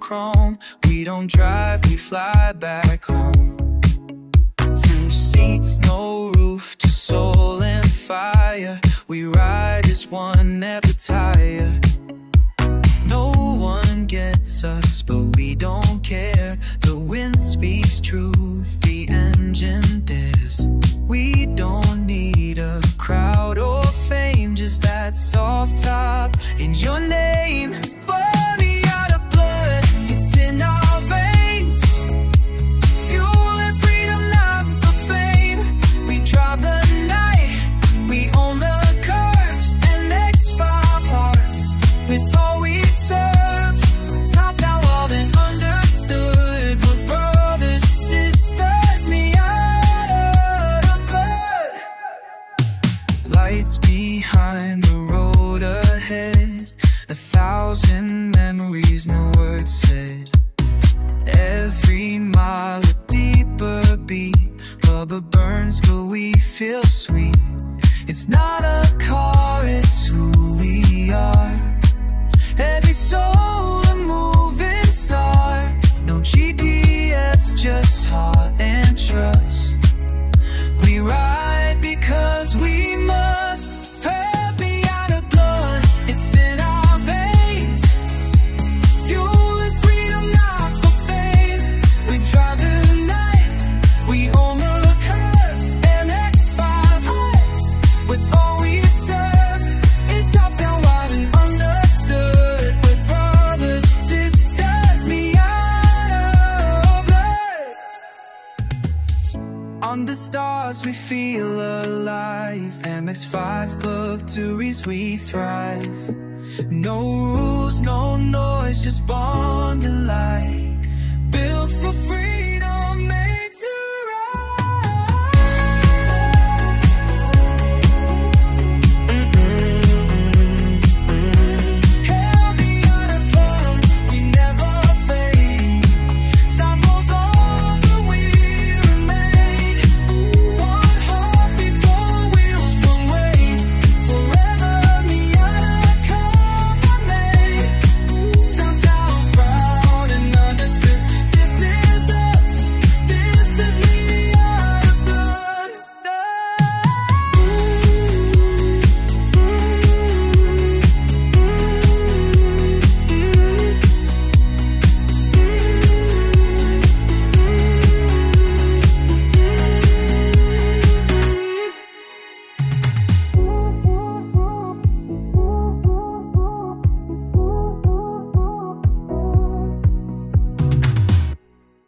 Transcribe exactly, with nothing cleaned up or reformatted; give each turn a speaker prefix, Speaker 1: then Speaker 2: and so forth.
Speaker 1: chrome. We don't drive, we fly back home. Two seats, no roof, just soul and fire. We ride as one, never tire. No one gets us, but we don't care. The wind speaks truth, the engine dares. We don't need a crowd or fame, just that soft top in your name. Burn me out of blood, it's in our veins. Fuel and freedom, not for fame. We drive the night, we own the curves, and X five hearts with all we serve. Top down, all and understood. We're brothers, sisters, me out of blood. Lights behind the road ahead, a thousand memories, no words said. Every mile a deeper beat. Rubber burns, but we feel sweet. It's not a car, it's who we are. Every soul a moving star. No G P S, just heart and trust. We ride because we must. Have me out of blood, it's in our veins. Fuel and freedom, not for fame. We drive the night, we own the curves, and X five hearts with all we serve. It's top down, wide and understood. We're brothers, sisters, me out of blood. Under stars we feel alive. M X five Club Touries, we thrive. No rules, no noise, just bond alive.